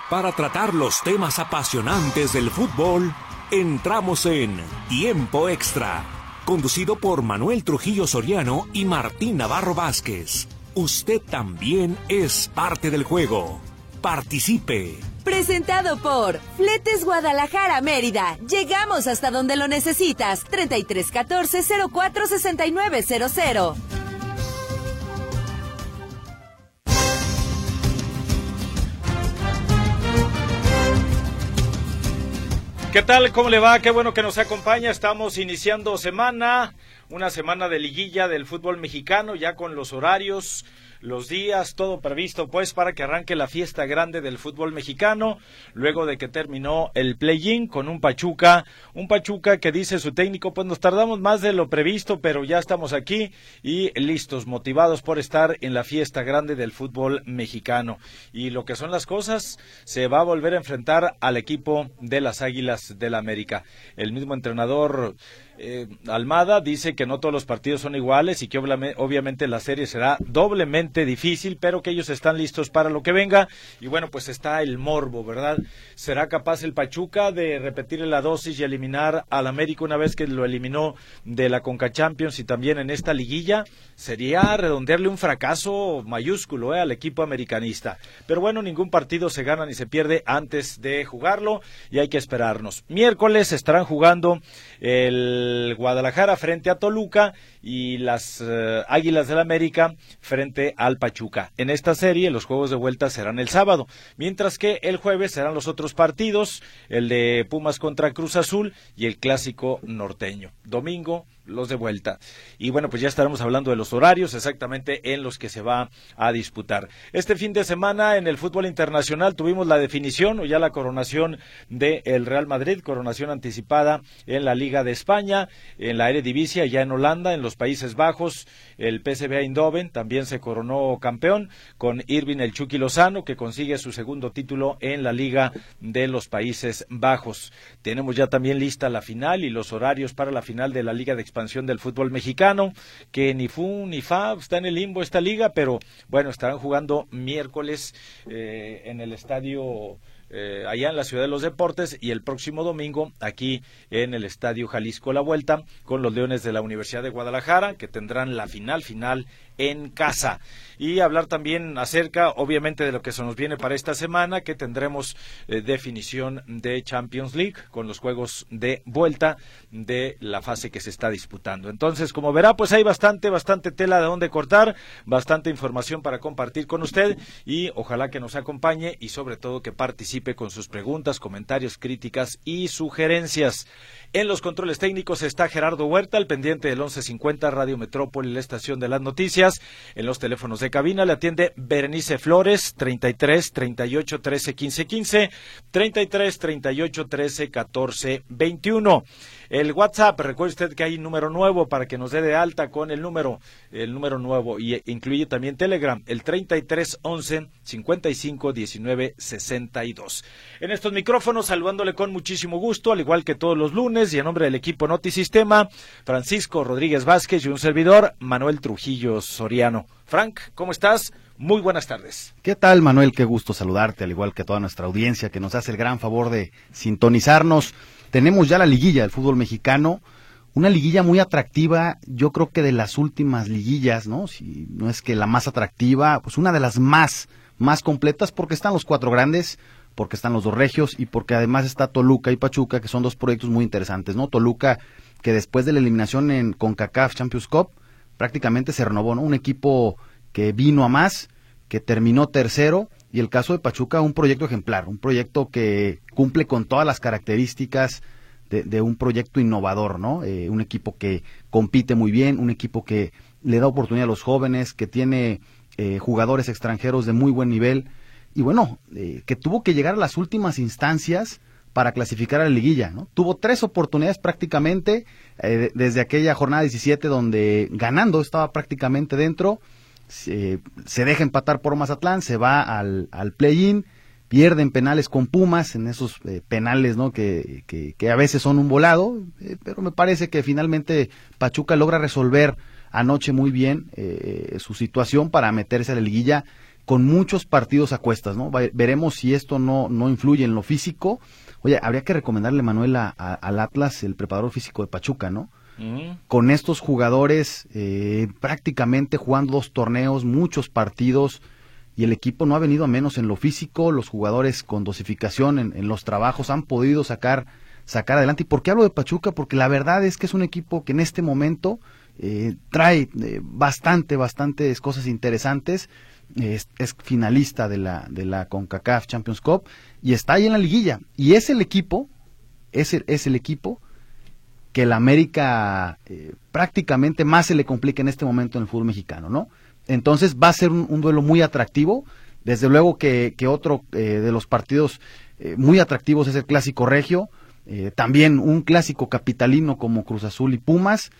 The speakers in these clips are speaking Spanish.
Para tratar los temas apasionantes del fútbol, entramos en Tiempo Extra, conducido por Manuel Trujillo Soriano y Martín Navarro Vázquez. Usted también es parte del juego. Participe. Presentado por Fletes Guadalajara Mérida. Llegamos hasta donde lo necesitas. 3314-046900. ¿Qué tal? ¿Cómo le va? Qué bueno que nos acompaña. Estamos iniciando semana, una semana de liguilla del fútbol mexicano, ya con los horarios, los días, todo previsto pues para que arranque la fiesta grande del fútbol mexicano, luego de que terminó el play-in con un Pachuca que dice su técnico, pues nos tardamos más de lo previsto, pero ya estamos aquí y listos, motivados por estar en la fiesta grande del fútbol mexicano. Y lo que son las cosas, se va a volver a enfrentar al equipo de las Águilas del América. El mismo entrenador Almada dice que no todos los partidos son iguales y que obviamente la serie será doblemente difícil, pero que ellos están listos para lo que venga. Y bueno, pues está el morbo, ¿verdad? ¿Será capaz el Pachuca de repetir la dosis y eliminar al América una vez que lo eliminó de la Conca Champions y también en esta liguilla? Sería redondearle un fracaso mayúsculo al equipo americanista. Pero bueno, ningún partido se gana ni se pierde antes de jugarlo y hay que esperarnos. Miércoles estarán jugando el Guadalajara frente a Toluca y las Águilas del América frente al Pachuca. En esta serie los juegos de vuelta serán el sábado, mientras que el jueves serán los otros partidos, el de Pumas contra Cruz Azul y el clásico norteño. Domingo los de vuelta. Y bueno, pues ya estaremos hablando de los horarios exactamente en los que se va a disputar. Este fin de semana en el fútbol internacional tuvimos la definición o ya la coronación del Real Madrid, coronación anticipada en la Liga de España, en la Eredivisie, ya en Holanda, en los Países Bajos, el PSV Eindhoven también se coronó campeón con Irving el Chucky Lozano, que consigue su segundo título en la Liga de los Países Bajos. Tenemos ya también lista la final y los horarios para la final de la Liga de Expansión del fútbol mexicano, que ni fu ni fa, está en el limbo esta liga, pero bueno, estarán jugando miércoles en el estadio allá en la Ciudad de los Deportes y el próximo domingo aquí en el Estadio Jalisco La Vuelta con los Leones de la Universidad de Guadalajara, que tendrán la final en casa. Y hablar también acerca, obviamente, de lo que se nos viene para esta semana, que tendremos definición de Champions League con los juegos de vuelta de la fase que se está disputando. Entonces, como verá, pues hay bastante tela de donde cortar, bastante información para compartir con usted y ojalá que nos acompañe y sobre todo que participe con sus preguntas, comentarios, críticas y sugerencias. En los controles técnicos está Gerardo Huerta, el pendiente del 1150 Radio Metrópoli, la estación de las noticias. En los teléfonos de cabina le atiende Berenice Flores, 33 38 13 15 15, 33 38 13 14 21. El WhatsApp, recuerde usted que hay número nuevo para que nos dé de alta con el número nuevo y incluye también Telegram, el 33 11 55 19 62. En estos micrófonos saludándole con muchísimo gusto, al igual que todos los lunes y en nombre del equipo Notisistema, Francisco Rodríguez Vázquez y un servidor, Manuel Trujillo Soriano. Frank, ¿cómo estás? Muy buenas tardes. ¿Qué tal, Manuel? Qué gusto saludarte, al igual que toda nuestra audiencia que nos hace el gran favor de sintonizarnos. Tenemos ya la liguilla del fútbol mexicano, una liguilla muy atractiva, yo creo que de las últimas liguillas, ¿no? Si no es que la más atractiva, pues una de las más completas, porque están los cuatro grandes, porque están los dos regios y porque además está Toluca y Pachuca, que son dos proyectos muy interesantes, ¿no? Toluca, que después de la eliminación en CONCACAF Champions Cup, prácticamente se renovó, ¿no? Un equipo que vino a más, que terminó tercero, y el caso de Pachuca, un proyecto ejemplar, un proyecto que cumple con todas las características de un proyecto innovador, ¿no? Un equipo que compite muy bien, un equipo que le da oportunidad a los jóvenes, que tiene jugadores extranjeros de muy buen nivel, y bueno, que tuvo que llegar a las últimas instancias para clasificar a la liguilla, ¿no? Tuvo 3 oportunidades prácticamente, desde aquella jornada 17 donde ganando estaba prácticamente dentro, se deja empatar por Mazatlán, se va al play-in, pierden penales con Pumas, en esos penales, ¿no? Que a veces son un volado, pero me parece que finalmente Pachuca logra resolver anoche muy bien su situación para meterse a la liguilla con muchos partidos a cuestas, ¿no? Veremos si esto no influye en lo físico. Oye, habría que recomendarle, Manuel, al Atlas, el preparador físico de Pachuca, ¿no? Con estos jugadores prácticamente jugando 2 torneos, muchos partidos, y el equipo no ha venido a menos en lo físico. Los jugadores con dosificación en los trabajos han podido sacar adelante. ¿Y por qué hablo de Pachuca? Porque la verdad es que es un equipo que en este momento trae bastantes cosas interesantes. Es finalista de la CONCACAF Champions Cup y está ahí en la liguilla, y es el equipo que el América prácticamente más se le complica en este momento en el fútbol mexicano, ¿no? Entonces va a ser un duelo muy atractivo. Desde luego que otro de los partidos muy atractivos es el Clásico Regio, también un clásico capitalino como Cruz Azul y Pumas,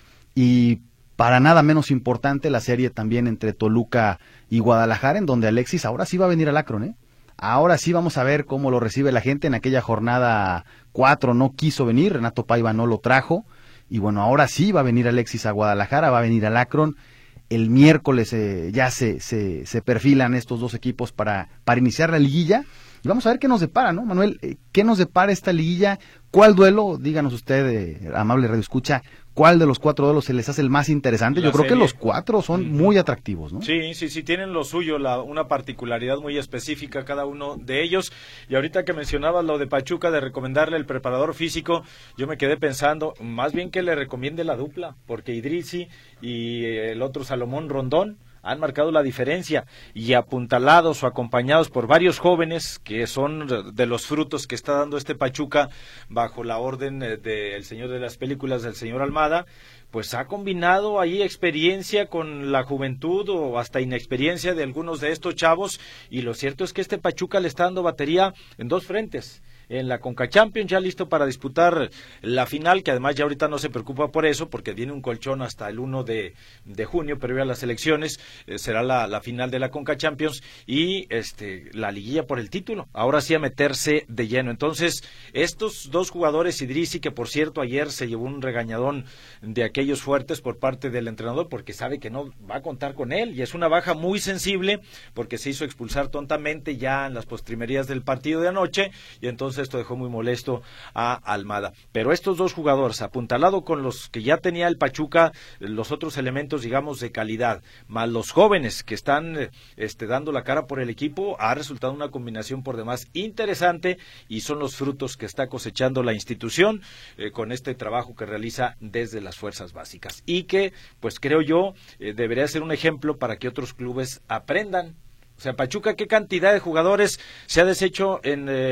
y para nada menos importante la serie también entre Toluca y Guadalajara, en donde Alexis ahora sí va a venir al Akron, ¿eh? Ahora sí vamos a ver cómo lo recibe la gente. En aquella jornada 4 no quiso venir, Renato Paiva no lo trajo, y bueno, ahora sí va a venir Alexis a Guadalajara, va a venir al Akron. El miércoles ya se perfilan estos 2 equipos para iniciar la liguilla, y vamos a ver qué nos depara, ¿no, Manuel? ¿Qué nos depara esta liguilla? ¿Cuál duelo, díganos usted, amable Radio Escucha, cuál de los 4 duelos se les hace el más interesante? Yo creo que los 4 son muy atractivos, ¿no? Sí, tienen lo suyo, una particularidad muy específica cada uno de ellos. Y ahorita que mencionabas lo de Pachuca, de recomendarle el preparador físico, yo me quedé pensando, más bien que le recomiende la dupla, porque Idrissi y el otro Salomón Rondón han marcado la diferencia, y apuntalados o acompañados por varios jóvenes que son de los frutos que está dando este Pachuca bajo la orden del señor de las películas, del señor Almada, pues ha combinado ahí experiencia con la juventud o hasta inexperiencia de algunos de estos chavos, y lo cierto es que este Pachuca le está dando batería en 2 frentes. En la CONCACHAMPIONS, ya listo para disputar la final, que además ya ahorita no se preocupa por eso, porque viene un colchón hasta el 1 de junio, previo a las elecciones, será la final de la CONCACHAMPIONS, y la liguilla por el título, ahora sí a meterse de lleno. Entonces, estos 2 jugadores, Idrissi, que por cierto ayer se llevó un regañadón de aquellos fuertes por parte del entrenador, porque sabe que no va a contar con él, y es una baja muy sensible, porque se hizo expulsar tontamente ya en las postrimerías del partido de anoche, y entonces esto dejó muy molesto a Almada. Pero estos 2 jugadores, apuntalado con los que ya tenía el Pachuca, los otros elementos, digamos, de calidad, más los jóvenes que están dando la cara por el equipo, ha resultado una combinación por demás interesante, y son los frutos que está cosechando la institución con este trabajo que realiza desde las fuerzas básicas, y que, pues creo yo, debería ser un ejemplo para que otros clubes aprendan. O sea, Pachuca, ¿qué cantidad de jugadores se ha deshecho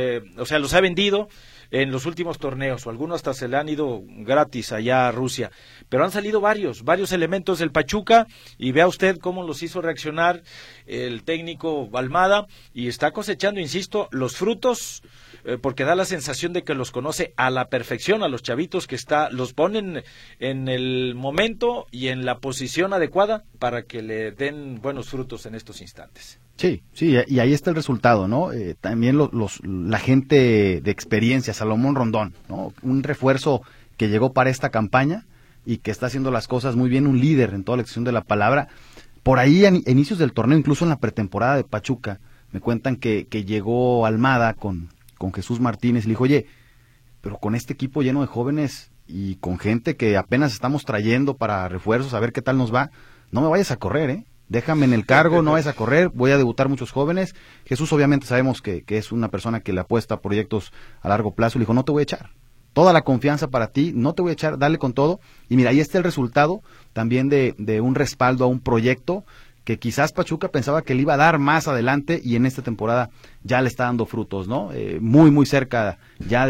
los ha vendido en los últimos torneos? O algunos hasta se le han ido gratis allá a Rusia. Pero han salido varios elementos del Pachuca, y vea usted cómo los hizo reaccionar el técnico Almada, y está cosechando, insisto, los frutos, porque da la sensación de que los conoce a la perfección a los chavitos que los ponen en el momento y en la posición adecuada para que le den buenos frutos en estos instantes. Sí, y ahí está el resultado, ¿no? También la gente de experiencia, Salomón Rondón, ¿no? Un refuerzo que llegó para esta campaña y que está haciendo las cosas muy bien, un líder en toda la extensión de la palabra. Por ahí, a inicios del torneo, incluso en la pretemporada de Pachuca, me cuentan que llegó Almada con Jesús Martínez y le dijo, oye, pero con este equipo lleno de jóvenes y con gente que apenas estamos trayendo para refuerzos, a ver qué tal nos va, no me vayas a correr, déjame en el cargo, no vayas a correr, voy a debutar muchos jóvenes. Jesús obviamente sabemos que es una persona que le apuesta a proyectos a largo plazo, le dijo, no te voy a echar, toda la confianza para ti, no te voy a echar, dale con todo. Y mira, ahí está el resultado también de un respaldo a un proyecto que quizás Pachuca pensaba que le iba a dar más adelante, y en esta temporada ya le está dando frutos, ¿no? Muy cerca ya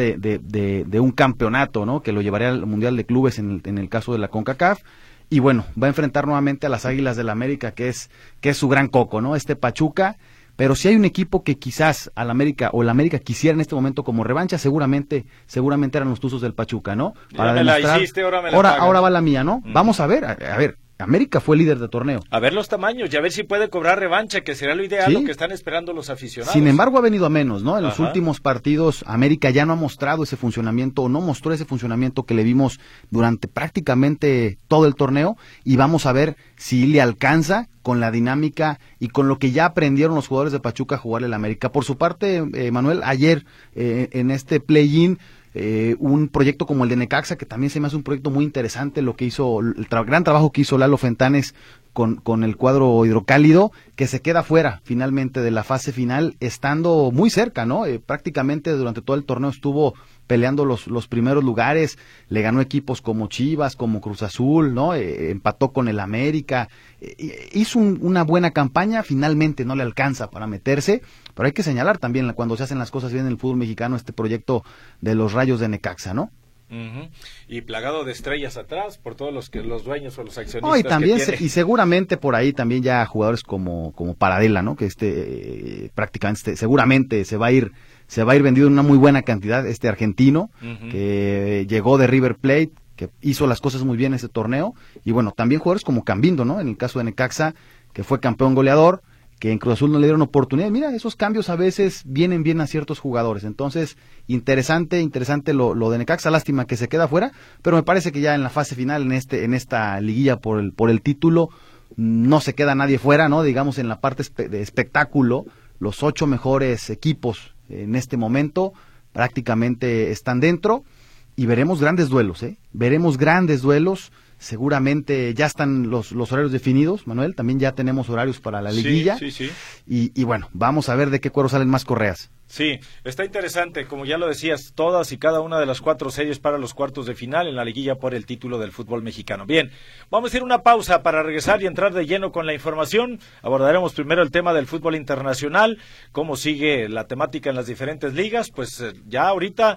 de un campeonato, ¿no? Que lo llevaría al Mundial de Clubes en el caso de la CONCACAF. Y bueno, va a enfrentar nuevamente a las Águilas del América, que es su gran coco, ¿no? Pachuca. Pero si hay un equipo que quizás el América quisiera en este momento como revancha, seguramente eran los Tuzos del Pachuca, ¿no? Para demostrar, ahora va la mía, ¿no? Vamos a ver, América fue líder de torneo. A ver los tamaños y a ver si puede cobrar revancha, que será lo ideal, sí, lo que están esperando los aficionados. Sin embargo, ha venido a menos, ¿no? En los últimos partidos, América ya no ha mostrado ese funcionamiento, o no mostró ese funcionamiento que le vimos durante prácticamente todo el torneo, y vamos a ver si le alcanza con la dinámica y con lo que ya aprendieron los jugadores de Pachuca a jugarle al América. Por su parte, Manuel, ayer en este play-in, un proyecto como el de Necaxa, que también se me hace un proyecto muy interesante, lo que hizo, gran trabajo que hizo Lalo Fentanes con el cuadro hidrocálido, que se queda fuera finalmente de la fase final, estando muy cerca, ¿no? Prácticamente durante todo el torneo estuvo peleando los primeros lugares, le ganó equipos como Chivas, como Cruz Azul, ¿no? Empató con el América, hizo una buena campaña, finalmente no le alcanza para meterse, pero hay que señalar también cuando se hacen las cosas bien en el fútbol mexicano, este proyecto de los Rayos de Necaxa, ¿no? Y plagado de estrellas atrás por todos los dueños o los accionistas. No, y también que tiene. Y seguramente por ahí también ya jugadores como Paradela, ¿no? Que prácticamente seguramente se va a ir vendido en una muy buena cantidad, este argentino que llegó de River Plate, que hizo las cosas muy bien en ese torneo, y bueno, también jugadores como Cambindo, ¿no? En el caso de Necaxa, que fue campeón goleador, que en Cruz Azul no le dieron oportunidad. Mira, esos cambios a veces vienen bien a ciertos jugadores. Entonces, interesante lo de Necaxa, lástima que se queda fuera, pero me parece que ya en la fase final, en esta liguilla por el título, no se queda nadie fuera, ¿no? Digamos, en la parte de espectáculo, los 8 mejores equipos en este momento prácticamente están dentro, y veremos grandes duelos, veremos grandes duelos. Seguramente ya están los horarios definidos, Manuel, también ya tenemos horarios para la liguilla. Sí. Y bueno, vamos a ver de qué cuero salen más correas. Sí, está interesante, como ya lo decías, todas y cada una de las 4 series para los cuartos de final en la liguilla por el título del fútbol mexicano. Bien, vamos a ir a una pausa para regresar y entrar de lleno con la información. Abordaremos primero el tema del fútbol internacional, cómo sigue la temática en las diferentes ligas. Pues ya ahorita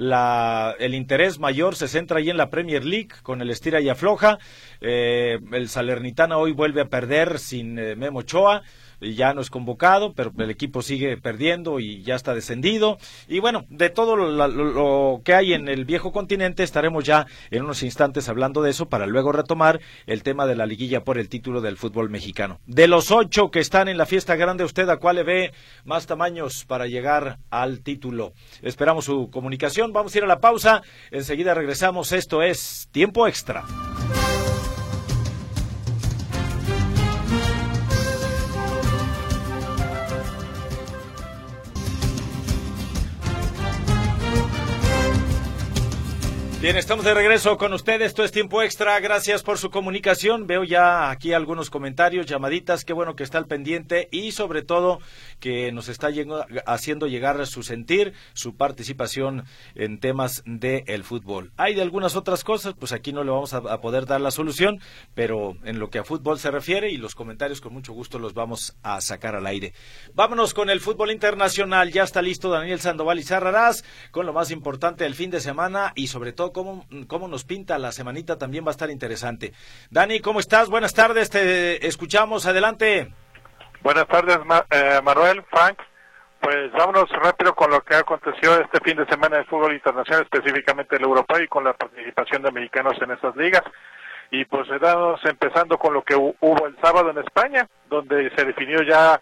el interés mayor se centra ahí en la Premier League con el estira y afloja. El Salernitana hoy vuelve a perder sin Memo Ochoa. Ya no es convocado, pero el equipo sigue perdiendo y ya está descendido. Y bueno, de todo lo que hay en el viejo continente estaremos ya en unos instantes hablando de eso, para luego retomar el tema de la liguilla por el título del fútbol mexicano. De los 8 que están en la fiesta grande, ¿usted a cuál le ve más tamaños para llegar al título? Esperamos su comunicación. Vamos a ir a la pausa, enseguida regresamos. Esto es Tiempo Extra. Bien, estamos de regreso con ustedes, esto es Tiempo Extra, gracias por su comunicación, veo ya aquí algunos comentarios, llamaditas, qué bueno que está al pendiente y sobre todo que nos está haciendo llegar su sentir, su participación en temas del fútbol. Hay de algunas otras cosas, pues aquí no le vamos a poder dar la solución, pero en lo que a fútbol se refiere y los comentarios con mucho gusto los vamos a sacar al aire. Vámonos con el fútbol internacional, ya está listo Daniel Sandoval y Sarrarás con lo más importante del fin de semana y sobre todo cómo nos pinta la semanita, también va a estar interesante. Dani, ¿cómo estás? Buenas tardes, te escuchamos, adelante. Buenas tardes, Manuel, Frank. Pues vámonos rápido con lo que aconteció este fin de semana de fútbol internacional, específicamente el europeo y con la participación de mexicanos en estas ligas. Y pues estamos empezando con lo que hubo el sábado en España, donde se definió ya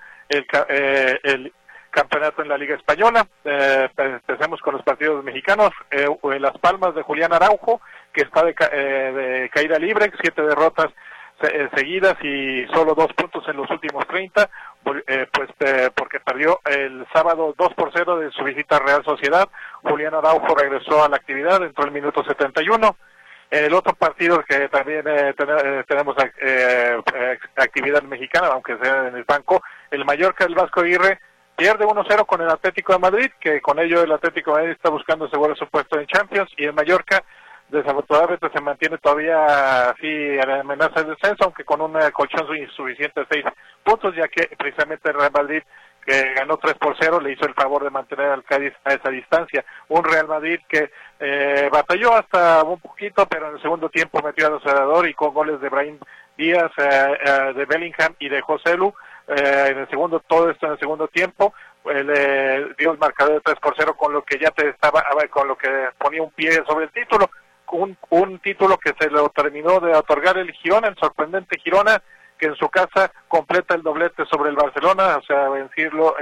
el campeonato en la Liga Española. Empecemos con los partidos mexicanos. En Las Palmas de Julián Araujo, que está de caída libre, 7 derrotas seguidas y solo 2 puntos en los últimos 30, porque perdió el sábado 2-0 de su visita a Real Sociedad. Julián Araujo regresó a la actividad, entró el minuto 71. En el otro partido que también tenemos actividad mexicana, aunque sea en el banco, el Mallorca del Vasco Aguirre pierde 1-0 con el Atlético de Madrid, que con ello el Atlético de Madrid está buscando asegurar su puesto en Champions, y el Mallorca desafortunadamente se mantiene todavía así en la amenaza de descenso, aunque con un colchón insuficiente de 6 puntos, ya que precisamente el Real Madrid, que ganó 3-0, le hizo el favor de mantener al Cádiz a esa distancia. Un Real Madrid que batalló hasta un poquito, pero en el segundo tiempo metió al acelerador y con goles de Brahim Díaz, de Bellingham y de José Lu. Todo esto en el segundo tiempo, dio el marcador de 3-0, con lo que ya con lo que ponía un pie sobre el título. un título que se lo terminó de otorgar el Girona, el sorprendente Girona, que en su casa completa el doblete sobre el Barcelona, o sea, vencirlo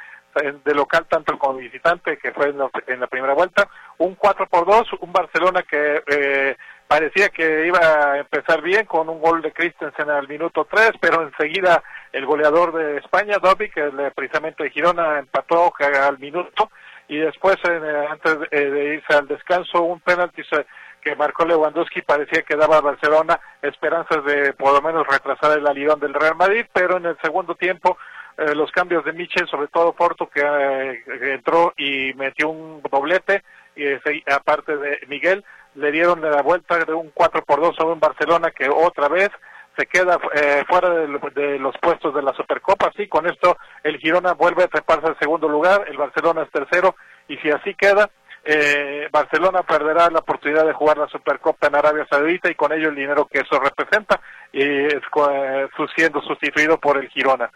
de local tanto como visitante, que fue en la primera vuelta, un 4-2, un Barcelona que parecía que iba a empezar bien con un gol de Christensen al minuto 3, pero enseguida el goleador de España, Dobby, que precisamente de Girona, empató al minuto, y después antes de irse al descanso, un penalti que marcó Lewandowski parecía que daba a Barcelona esperanzas de por lo menos retrasar el alidón del Real Madrid, pero en el segundo tiempo los cambios de Michel, sobre todo Porto, que entró y metió un doblete, y aparte de Miguel, le dieron la vuelta de un 4-2 sobre un Barcelona que otra vez se queda fuera de los puestos de la Supercopa. Así con esto el Girona vuelve a treparse al segundo lugar, el Barcelona es tercero, y si así queda, Barcelona perderá la oportunidad de jugar la Supercopa en Arabia Saudita, y con ello el dinero que eso representa, y es siendo sustituido por el Girona.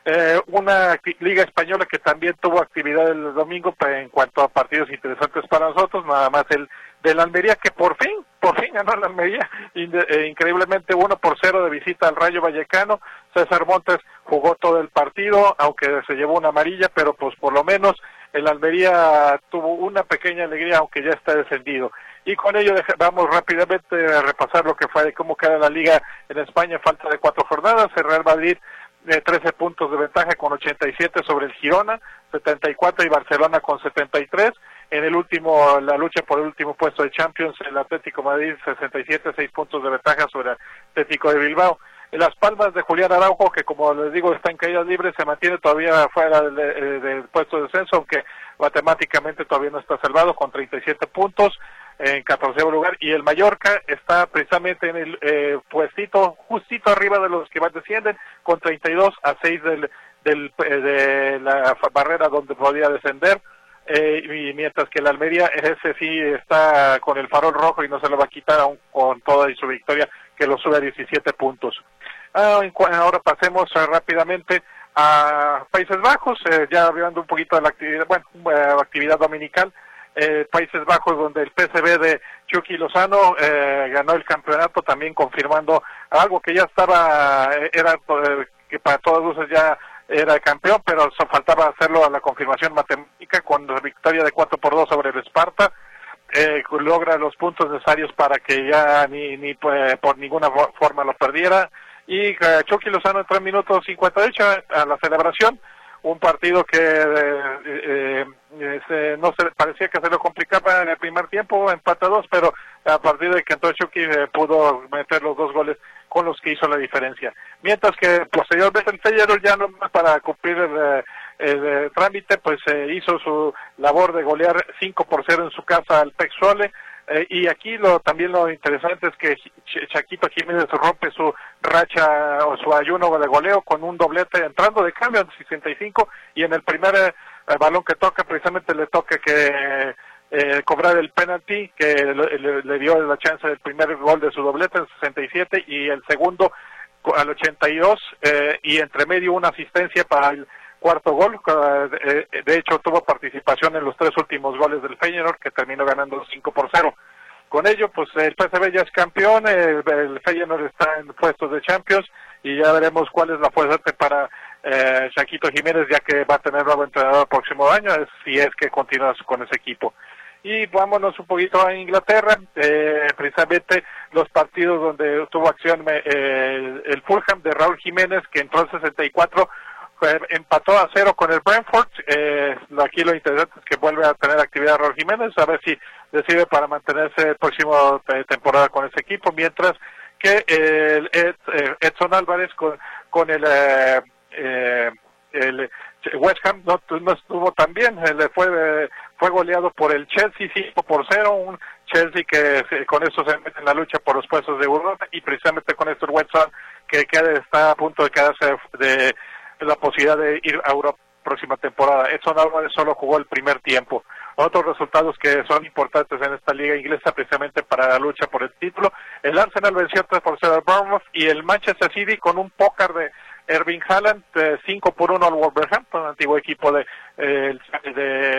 Una liga española que también tuvo actividad el domingo en cuanto a partidos interesantes para nosotros, nada más el del Almería, que por fin ganó el Almería, increíblemente 1-0 de visita al Rayo Vallecano. César Montes jugó todo el partido, aunque se llevó una amarilla, pero pues por lo menos el Almería tuvo una pequeña alegría, aunque ya está descendido. Y con ello vamos rápidamente a repasar lo que fue de cómo queda la liga en España, falta de 4 jornadas. El Real Madrid 13 puntos de ventaja con 87 sobre el Girona, 74, y Barcelona con 73. En la lucha por el último puesto de Champions, el Atlético Madrid 67, 6 puntos de ventaja sobre el Atlético de Bilbao. En Las Palmas de Julián Araujo, que como les digo está en caída libre, se mantiene todavía fuera del puesto de descenso, aunque matemáticamente todavía no está salvado, con 37 puntos en 14º lugar, y el Mallorca está precisamente en el justito arriba de los que descienden, con 32 a 6 de la barrera donde podía descender, y mientras que el Almería, ese sí está con el farol rojo y no se lo va a quitar aún con toda su victoria, que lo sube a 17 puntos. Ahora pasemos rápidamente a Países Bajos, ya hablando un poquito de la actividad, actividad dominical. Países Bajos, donde el PSV de Chucky Lozano ganó el campeonato, también confirmando algo que ya estaba, que para todas luces ya era campeón, pero faltaba hacerlo a la confirmación matemática con la victoria de 4-2 sobre el Sparta. Logra los puntos necesarios para que ya ni por ninguna forma lo perdiera, y Chucky Lozano en 3 minutos 58 a la celebración. Un partido que no se parecía que se lo complicaba en el primer tiempo, empate a 2, pero a partir de que entró Chucky pudo meter los 2 goles con los que hizo la diferencia. Mientras que posteriormente el Feyenoord, ya no más para cumplir el trámite, pues hizo su labor de golear 5-0 en su casa al PEC Zwolle. Y aquí también lo interesante es que Chaquito Jiménez rompe su racha o su ayuno de goleo con un doblete entrando de cambio en 65, y en el primer balón que toca precisamente le toca que cobrar el penalti que le dio la chance del primer gol de su doblete en 67, y el segundo al 82, y entre medio una asistencia para el cuarto gol. De hecho tuvo participación en los 3 últimos goles del Feyenoord, que terminó ganando 5-0. Con ello, pues el PSV ya es campeón, el Feyenoord está en puestos de Champions, y ya veremos cuál es la fuerza para Chaquito Jiménez, ya que va a tener nuevo entrenador el próximo año, si es que continúa con ese equipo. Y vámonos un poquito a Inglaterra, precisamente los partidos donde tuvo acción el Fulham de Raúl Jiménez, que entró en 64, empató a 0 con el Brentford. Aquí lo interesante es que vuelve a tener actividad Raúl Jiménez, a ver si decide para mantenerse el próximo temporada con ese equipo, mientras que Edson Álvarez con el West Ham no estuvo tan bien, fue goleado por el Chelsea 5-0, un Chelsea que con eso se mete en la lucha por los puestos de Europa, y precisamente con esto el West Ham que está a punto de quedarse de la posibilidad de ir a Europa próxima temporada. Edson Álvarez solo jugó el primer tiempo. Otros resultados que son importantes en esta liga inglesa precisamente para la lucha por el título: el Arsenal venció 3-0 al Bournemouth, y el Manchester City con un póker de Erling Haaland 5-1 al Wolverhampton, antiguo equipo de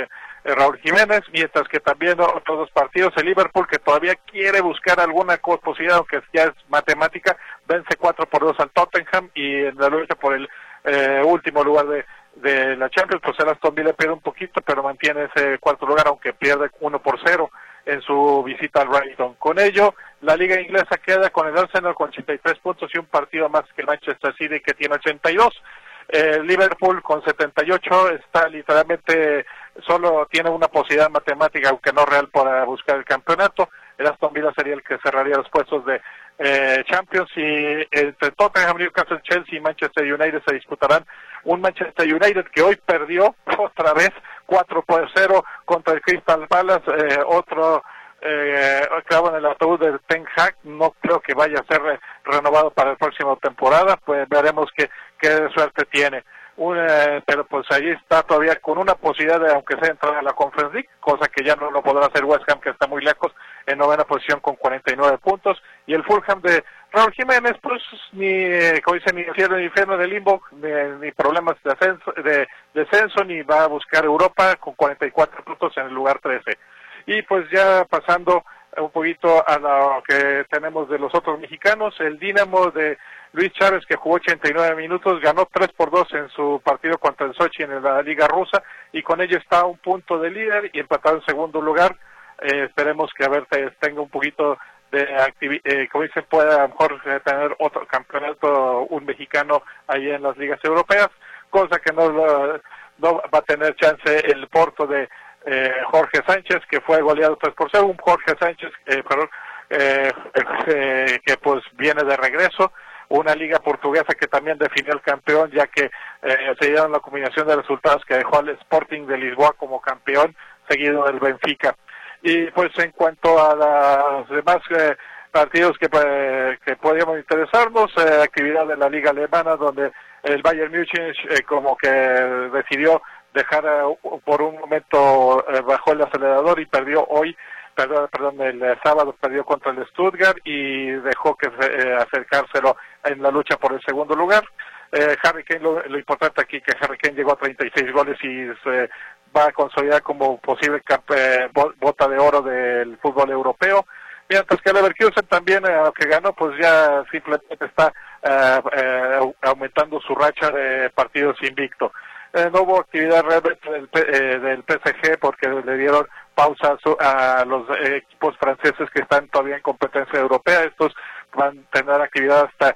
Raúl Jiménez, mientras que también otros dos partidos, el Liverpool, que todavía quiere buscar alguna posibilidad, aunque ya es matemática, vence 4-2 al Tottenham, y en la lucha por el último lugar de la Champions, pues el Aston Villa pierde un poquito, pero mantiene ese cuarto lugar, aunque pierde 1-0 en su visita al Brighton. Con ello, la liga inglesa queda con el Arsenal con 83 puntos y un partido más que el Manchester City, que tiene 82. Liverpool con 78 está literalmente, solo tiene una posibilidad matemática, aunque no real, para buscar el campeonato. El Aston Villa sería el que cerraría los puestos de Champions, y entre Tottenham, Newcastle, Chelsea y Manchester United se disputarán un Manchester United que hoy perdió otra vez 4-0 contra el Crystal Palace, otro clavo en el ataúd de Ten Hag. No creo que vaya a ser renovado para la próxima temporada, pues veremos qué suerte tiene. Pero pues ahí está todavía con una posibilidad de, aunque sea, entrar a la Conference League, cosa que ya no lo podrá hacer West Ham, que está muy lejos, en novena posición con 49 puntos, y el Fulham de Raúl Jiménez, pues como dice, ni cielo ni infierno de limbo, ni problemas de descenso, ni va a buscar Europa, con 44 puntos en el lugar 13. Y pues ya pasando un poquito a lo que tenemos de los otros mexicanos, el Dinamo de Luis Chávez, que jugó 89 minutos, ganó 3-2 en su partido contra el Sochi en la Liga Rusa, y con ello está a un punto de líder y empatado en segundo lugar. Esperemos que tenga un poquito de como dice, pueda a lo mejor tener otro campeonato, un mexicano ahí en las ligas europeas, cosa que no va a tener chance el Porto de Jorge Sánchez, que fue goleado 3-0, un Jorge Sánchez que pues viene de regreso, una liga portuguesa que también definió el campeón, ya que se dieron la combinación de resultados que dejó al Sporting de Lisboa como campeón, seguido del Benfica. Y pues en cuanto a los demás partidos que podríamos interesarnos, actividad de la liga alemana, donde el Bayern Múnich como que decidió dejar por un momento bajó el acelerador y perdió el sábado perdió contra el Stuttgart y dejó que acercárselo en la lucha por el segundo lugar. Harry Kane, lo importante aquí, que Harry Kane llegó a 36 goles y se va a consolidar como posible bota de oro del fútbol europeo, mientras que el Leverkusen también, que ganó, pues ya simplemente está aumentando su racha de partidos invicto. No hubo actividad realmente del PSG porque le dieron pausa a los equipos franceses que están todavía en competencia europea. Estos van a tener actividad hasta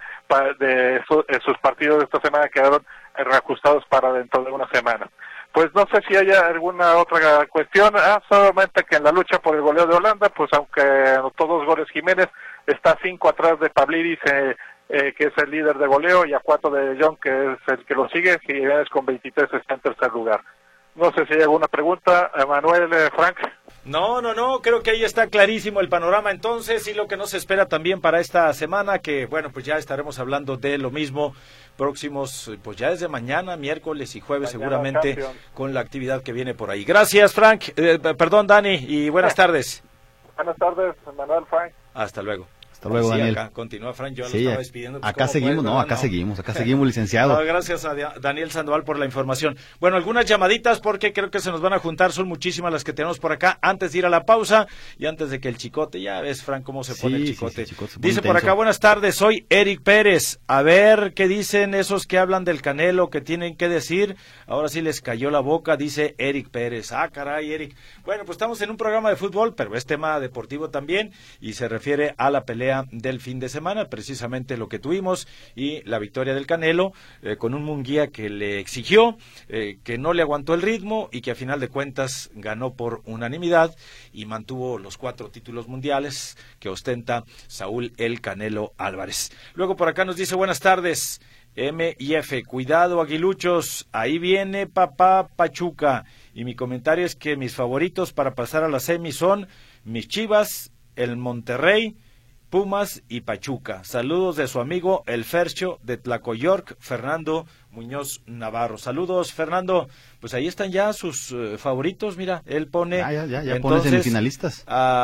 sus partidos de esta semana quedaron reajustados para dentro de una semana. Pues no sé si haya alguna otra cuestión, solamente que en la lucha por el goleo de Holanda, pues aunque anotó 2 goles Jiménez, está 5 atrás de Pavlidis, que es el líder de goleo, y a 4 de Jong, que es el que lo sigue. Jiménez con 23 está en tercer lugar. No sé si hay alguna pregunta, Manuel, Frank. No, creo que ahí está clarísimo el panorama entonces, y lo que nos espera también para esta semana, que bueno, pues ya estaremos hablando de lo mismo próximos, pues ya desde mañana, miércoles y jueves mañana, seguramente, con la actividad que viene por ahí. Gracias, Frank, perdón, Dani, y buenas tardes. Buenas tardes, Manuel, Frank. Hasta luego. Hasta luego, sí, Daniel. Acá continúa Frank, yo lo estaba despidiendo. Pues, acá seguimos, acá seguimos, licenciado. No, gracias a Daniel Sandoval por la información. Bueno, algunas llamaditas porque creo que se nos van a juntar, son muchísimas las que tenemos por acá, antes de ir a la pausa y antes de que el chicote, ya ves, Frank, cómo se pone el chicote. Sí, dice por acá, buenas tardes, soy Eric Pérez. A ver, ¿qué dicen esos que hablan del Canelo, que tienen que decir? Ahora sí les cayó la boca, dice Eric Pérez. Ah, caray, Eric. Bueno, pues estamos en un programa de fútbol, pero es tema deportivo también, y se refiere a la pelea del fin de semana, precisamente lo que tuvimos, y la victoria del Canelo, con un Munguía que le exigió, que no le aguantó el ritmo, y que a final de cuentas ganó por unanimidad, y mantuvo los 4 títulos mundiales que ostenta Saúl el Canelo Álvarez. Luego por acá nos dice, buenas tardes, M y F, cuidado aguiluchos, ahí viene papá Pachuca, y mi comentario es que mis favoritos para pasar a la semi son mis Chivas, el Monterrey, Pumas y Pachuca. Saludos de su amigo el Fercho de Tlacoyork, Fernando Muñoz Navarro. Saludos, Fernando. Pues ahí están ya sus favoritos, mira, él pone... Ya entonces, pone semifinalistas.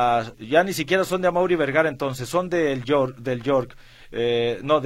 Ya ni siquiera son de Amaury Vergara, entonces, son de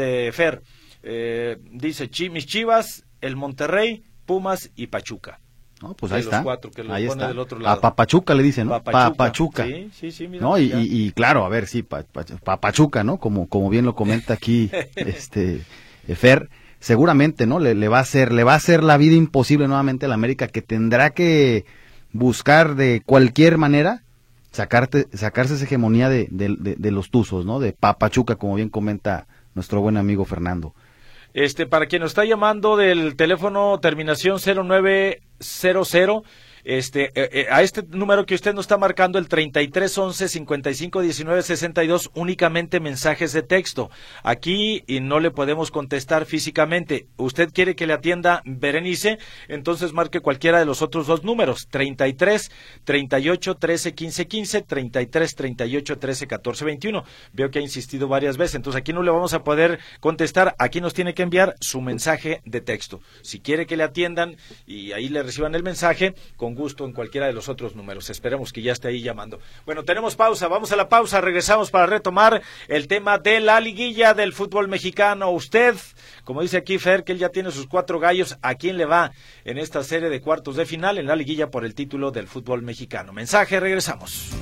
Fer. Dice, mis Chivas, el Monterrey, Pumas y Pachuca. No, pues de ahí los está. 4 que lo Ahí pone está. del otro lado. A Papachuca le dicen, ¿no? Papachuca. Sí, mira. No, y claro, a ver, sí, Papachuca, ¿no? Como bien lo comenta aquí, Fer, seguramente, ¿no? Le va a hacer la vida imposible nuevamente a la América, que tendrá que buscar de cualquier manera sacarse esa hegemonía de los Tuzos, ¿no? De Papachuca, como bien comenta nuestro buen amigo Fernando. Para quien nos está llamando del teléfono terminación 0900, a este número que usted nos está marcando, el 3311-5519-62, únicamente mensajes de texto. Aquí no le podemos contestar físicamente. ¿Usted quiere que le atienda Berenice? Entonces marque cualquiera de los otros 2 números, 33-38-13-15-15, 33-38-13-14-21. Veo que ha insistido varias veces, entonces aquí no le vamos a poder contestar. Aquí nos tiene que enviar su mensaje de texto. Si quiere que le atiendan y ahí le reciban el mensaje, con gusto en cualquiera de los otros números. Esperemos que ya esté ahí llamando. Bueno, tenemos pausa, vamos a la pausa, regresamos para retomar el tema de la liguilla del fútbol mexicano. Usted, como dice aquí Fer, que él ya tiene sus 4 gallos, ¿a quién le va en esta serie de cuartos de final en la liguilla por el título del fútbol mexicano? Mensaje, regresamos.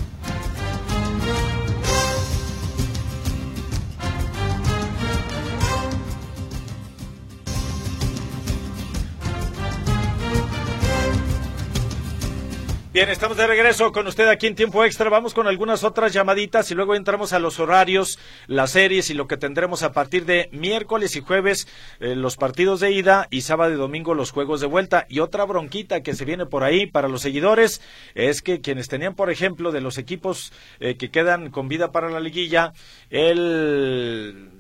Bien, estamos de regreso con usted aquí en Tiempo Extra. Vamos con algunas otras llamaditas y luego entramos a los horarios, las series y lo que tendremos a partir de miércoles y jueves, los partidos de ida, y sábado y domingo los juegos de vuelta. Y otra bronquita que se viene por ahí para los seguidores es que quienes tenían, por ejemplo, de los equipos que quedan con vida para la liguilla, el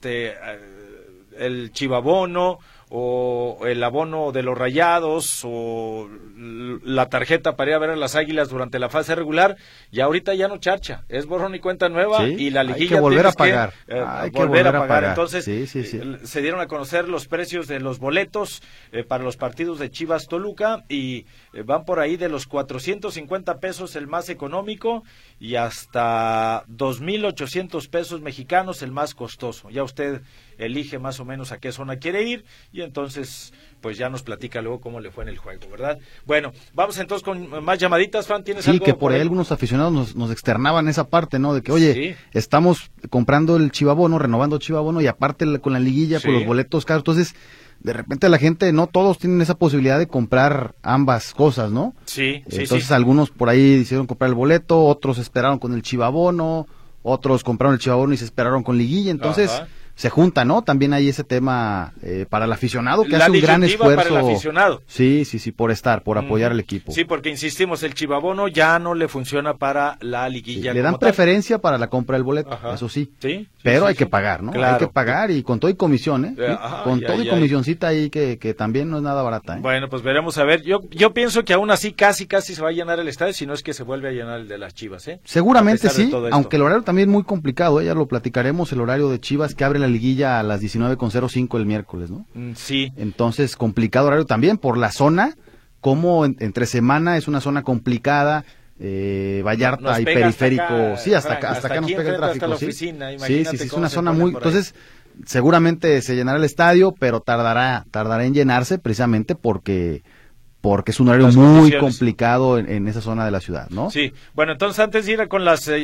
chivabono o el abono de los Rayados o la tarjeta para ir a ver a las Águilas durante la fase regular, y ahorita ya no charcha, es borrón y cuenta nueva, sí, y la liguilla hay que volver a pagar. Volver a pagar. Entonces sí. se dieron a conocer los precios de los boletos para los partidos de Chivas Toluca, y van por ahí de los 450 pesos el más económico y hasta 2,800 pesos mexicanos el más costoso. Ya usted elige más o menos a qué zona quiere ir, y entonces pues ya nos platica luego cómo le fue en el juego, ¿verdad? Bueno, vamos entonces con más llamaditas. Fran, ¿tienes algo? Sí, que por ahí algunos aficionados nos externaban esa parte, ¿no? De que, oye, estamos comprando el chivabono, renovando chivabono, y aparte con la liguilla, pues los boletos caros. Entonces, de repente la gente, no todos tienen esa posibilidad de comprar ambas cosas, ¿no? Sí. Entonces algunos por ahí decidieron comprar el boleto, otros esperaron con el chivabono, otros compraron el chivabono y se esperaron con liguilla. Entonces se junta, ¿no? También hay ese tema para el aficionado, que hace un gran esfuerzo. Para el aficionado. Sí, por apoyar al equipo. Sí, porque insistimos, el chivabono ya no le funciona para la liguilla. Le dan preferencia para la compra del boleto, eso sí. Pero hay que pagar, ¿no? Claro. Hay que pagar, y con todo y comisión, ¿eh? Con todo y comisioncita ahí que también no es nada barata, ¿eh? Bueno, pues veremos a ver. Yo pienso que aún así casi se va a llenar el estadio, si no es que se vuelve a llenar el de las Chivas, ¿eh? Seguramente sí, aunque el horario también es muy complicado, ya lo platicaremos, el horario de Chivas, que abre la liguilla a las 19:05 el miércoles, ¿no? Sí. Entonces, complicado horario también por la zona, como entre semana es una zona complicada, Vallarta y Periférico, hasta acá nos pega el tráfico, hasta la oficina, sí, es una zona muy, entonces seguramente se llenará el estadio, pero tardará en llenarse precisamente porque es un horario muy complicado en esa zona de la ciudad, ¿no? Sí, bueno, entonces antes de ir con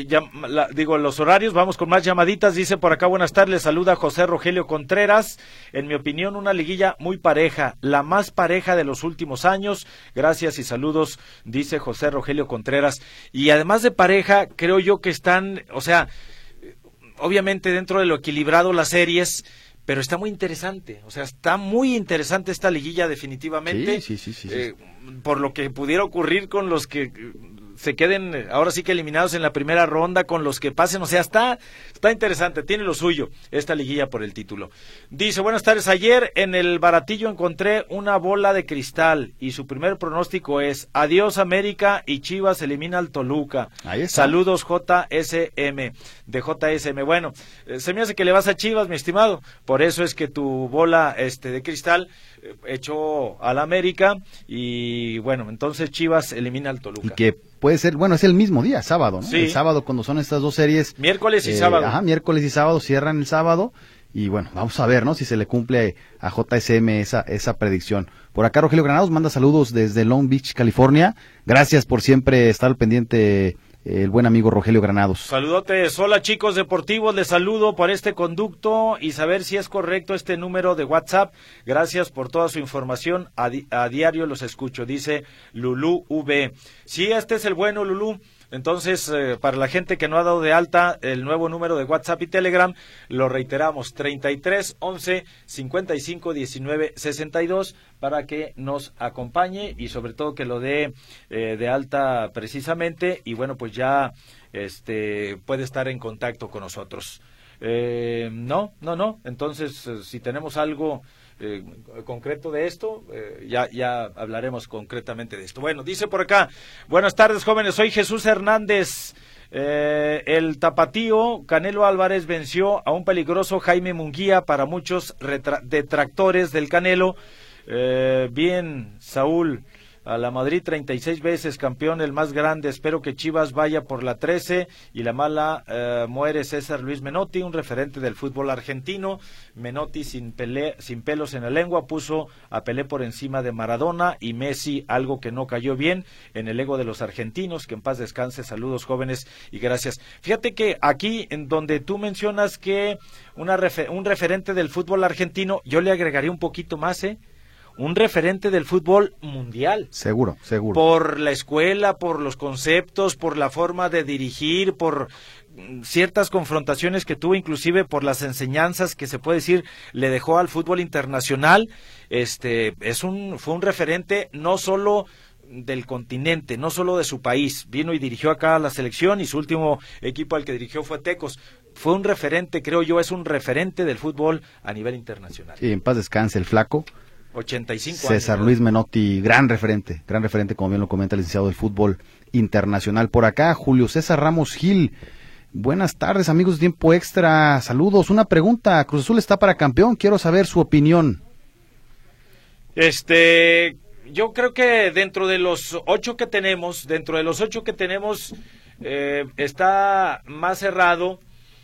los horarios, vamos con más llamaditas. Dice por acá, buenas tardes, saluda José Rogelio Contreras. En mi opinión, una liguilla muy pareja, la más pareja de los últimos años. Gracias y saludos, dice José Rogelio Contreras. Y además de pareja, creo yo que están, o sea, obviamente dentro de lo equilibrado las series, pero está muy interesante, o sea, está muy interesante esta liguilla definitivamente. Sí. Por lo que pudiera ocurrir con los que se queden ahora sí que eliminados en la primera ronda, con los que pasen, o sea, está interesante, tiene lo suyo esta liguilla por el título. Dice, buenas tardes, ayer en el Baratillo encontré una bola de cristal y su primer pronóstico es adiós América y Chivas elimina al Toluca. Ahí está. Saludos JSM, de JSM. Bueno, se me hace que le vas a Chivas, mi estimado, por eso es que tu bola de cristal echó al América, y bueno, entonces Chivas elimina al Toluca. Y que puede ser, bueno, es el mismo día, sábado, ¿no? Sí. El sábado, cuando son estas dos series. Miércoles y sábado. Miércoles y sábado, cierran el sábado, Y bueno, vamos a ver, ¿no? Si se le cumple a JSM esa predicción. Por acá Rogelio Granados manda saludos desde Long Beach, California. Gracias por siempre estar al pendiente, el buen amigo Rogelio Granados. Saludotes. Hola chicos deportivos, les saludo por este conducto y saber si es correcto este número de WhatsApp. Gracias por toda su información, a diario los escucho, dice Lulú V. Sí, este es el bueno, Lulú. Entonces, para la gente que no ha dado de alta el nuevo número de WhatsApp y Telegram, lo reiteramos, 33 11 55 19 62, para que nos acompañe y sobre todo que lo dé de alta precisamente, y bueno, pues ya puede estar en contacto con nosotros. No, entonces si tenemos algo concreto de esto, ya hablaremos concretamente de esto. Bueno, dice por acá, buenas tardes jóvenes, soy Jesús Hernández. El tapatío Canelo Álvarez venció a un peligroso Jaime Munguía, para muchos detractores del Canelo. Bien, Saúl, a la Madrid 36 veces campeón, el más grande. Espero que Chivas vaya por la 13 y la mala muere César Luis Menotti, un referente del fútbol argentino. Menotti sin pelos en la lengua puso a Pelé por encima de Maradona y Messi, algo que no cayó bien en el ego de los argentinos. Que en paz descanse. Saludos jóvenes y gracias. Fíjate que aquí en donde tú mencionas que un referente del fútbol argentino, yo le agregaría un poquito más, un referente del fútbol mundial. Seguro. Por la escuela, por los conceptos, por la forma de dirigir, por ciertas confrontaciones que tuvo, inclusive por las enseñanzas que se puede decir le dejó al fútbol internacional. Fue un referente no solo del continente, no solo de su país. Vino y dirigió acá a la selección y su último equipo al que dirigió fue Tecos. Fue un referente, creo yo, es un referente del fútbol a nivel internacional. Y en paz descanse el flaco. 85 años. César Luis Menotti, gran referente, como bien lo comenta el licenciado del fútbol internacional. Por acá, Julio César Ramos Gil. Buenas tardes, amigos de Tiempo Extra. Saludos. Una pregunta. Cruz Azul está para campeón. Quiero saber su opinión. Yo creo que dentro de los 8 que tenemos, está más cerrado.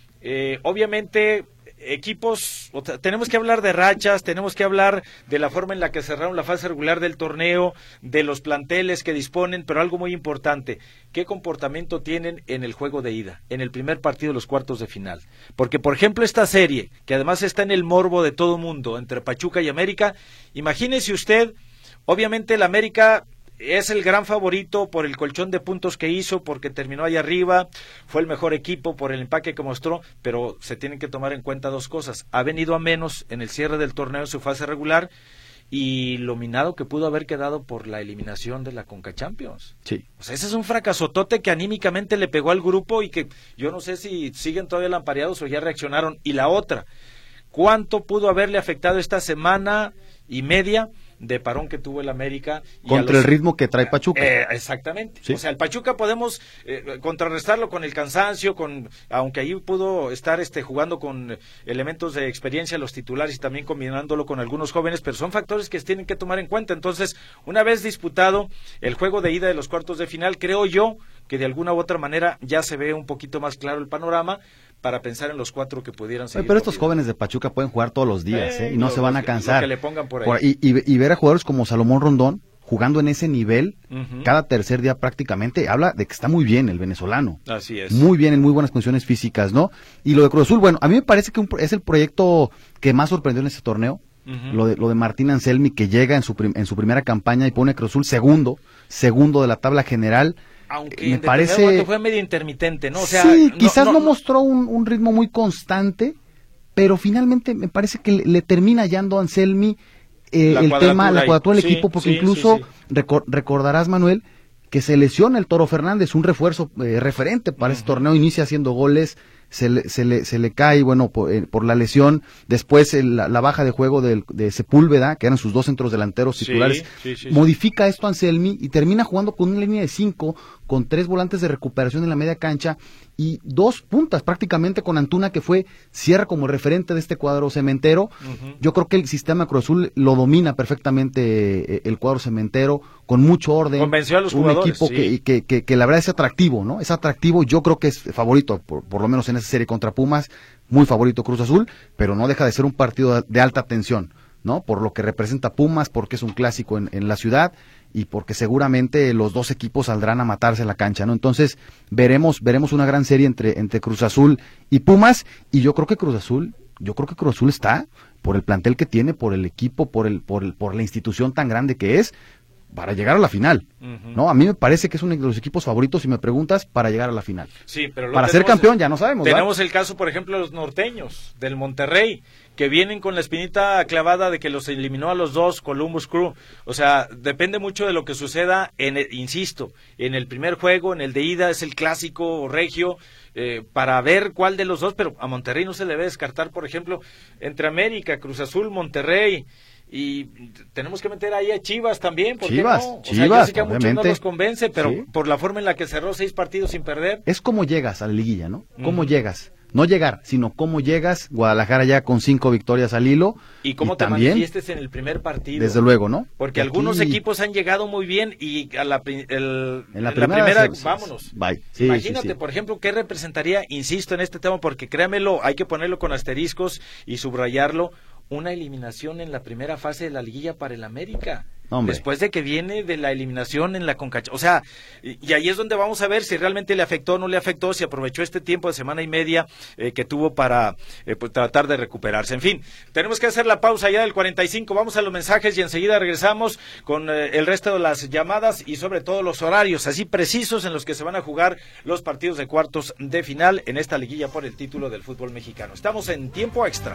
Obviamente, equipos, tenemos que hablar de rachas, tenemos que hablar de la forma en la que cerraron la fase regular del torneo, de los planteles que disponen, pero algo muy importante, ¿qué comportamiento tienen en el juego de ida, en el primer partido de los cuartos de final? Porque, por ejemplo, esta serie, que además está en el morbo de todo mundo, entre Pachuca y América, imagínese usted, obviamente el América es el gran favorito por el colchón de puntos que hizo, porque terminó ahí arriba, fue el mejor equipo por el empaque que mostró, pero se tienen que tomar en cuenta dos cosas. Ha venido a menos en el cierre del torneo en su fase regular y lo minado que pudo haber quedado por la eliminación de la Conca Champions. Sí. O sea, ese es un fracasotote que anímicamente le pegó al grupo y que yo no sé si siguen todavía lampareados o ya reaccionaron. Y la otra, ¿cuánto pudo haberle afectado esta semana y media de parón que tuvo el América contra el ritmo que trae Pachuca? Exactamente. ¿Sí? O sea, el Pachuca podemos contrarrestarlo con el cansancio, aunque ahí pudo estar jugando con elementos de experiencia los titulares y también combinándolo con algunos jóvenes, pero son factores que se tienen que tomar en cuenta. Entonces, una vez disputado el juego de ida de los cuartos de final, creo yo que de alguna u otra manera ya se ve un poquito más claro el panorama para pensar en los 4 que pudieran seguir. Pero estos jóvenes de Pachuca pueden jugar todos los días, y no se van a cansar. Que le pongan por ahí. Y ver a jugadores como Salomón Rondón jugando en ese nivel, cada tercer día prácticamente, habla de que está muy bien el venezolano. Así es. Muy bien, en muy buenas condiciones físicas, ¿no? Y lo de Cruz Azul, bueno, a mí me parece que es el proyecto que más sorprendió en este torneo. Lo de Martín Anselmi, que llega en su primera campaña y pone a Cruz Azul segundo de la tabla general. Aunque me parece fue medio intermitente, ¿no? O sea, sí, quizás no mostró un ritmo muy constante, pero finalmente me parece que le termina hallando a Anselmi la cuadratura del equipo, porque incluso recordarás, Manuel, que se lesiona el Toro Fernández, un refuerzo referente para ese torneo, inicia haciendo goles, se le cae, bueno, por la lesión, después la baja de juego de Sepúlveda, que eran sus 2 centros delanteros titulares, modifica esto Anselmi y termina jugando con una línea de 5, con 3 volantes de recuperación en la media cancha y 2 puntas prácticamente con Antuna, que cierra como referente de este cuadro cementero. Yo creo que el sistema Cruz Azul lo domina perfectamente, el cuadro cementero, con mucho orden. Convenció a los jugadores. Un equipo que la verdad es atractivo, ¿no? Es atractivo, yo creo que es favorito, por lo menos en esa serie contra Pumas, muy favorito Cruz Azul, pero no deja de ser un partido de alta tensión, ¿no? Por lo que representa Pumas, porque es un clásico en la ciudad y porque seguramente los dos equipos saldrán a matarse en la cancha, ¿no? Entonces veremos una gran serie entre Cruz Azul y Pumas, y yo creo que Cruz Azul está, por el plantel que tiene, por el equipo, por la institución tan grande que es, para llegar a la final, ¿no? A mí me parece que es uno de los equipos favoritos, si me preguntas, para llegar a la final. Sí, pero para ser campeón ya no sabemos. Tenemos el caso, por ejemplo, de los norteños, del Monterrey, que vienen con la espinita clavada de que los eliminó a los dos Columbus Crew. O sea, depende mucho de lo que suceda, insisto, en el primer juego, en el de ida, es el clásico regio, para ver cuál de los dos, pero a Monterrey no se le debe descartar, por ejemplo, entre América, Cruz Azul, Monterrey. Y tenemos que meter ahí a Chivas también, ¿por qué no? O sea, yo sé que a muchos no los convence, pero sí, por la forma en la que cerró 6 partidos sin perder. Es como llegas a la liguilla, ¿no? ¿Cómo llegas? No llegar, sino cómo llegas. Guadalajara ya con 5 victorias al hilo. Y cómo te manifiestes en el primer partido. Desde luego, ¿no? Porque algunos equipos han llegado muy bien y a la primera vámonos. Bye. Sí, imagínate, sí. Por ejemplo, qué representaría, insisto en este tema, porque créamelo, hay que ponerlo con asteriscos y subrayarlo, una eliminación en la primera fase de la liguilla para el América. Hombre. Después de que viene de la eliminación en la CONCACHA. O sea, y ahí es donde vamos a ver si realmente le afectó o no le afectó, si aprovechó este tiempo de semana y media que tuvo para pues, tratar de recuperarse. En fin, tenemos que hacer la pausa ya del 45, vamos a los mensajes y enseguida regresamos con el resto de las llamadas y sobre todo los horarios así precisos en los que se van a jugar los partidos de cuartos de final en esta liguilla por el título del fútbol mexicano. Estamos en tiempo extra.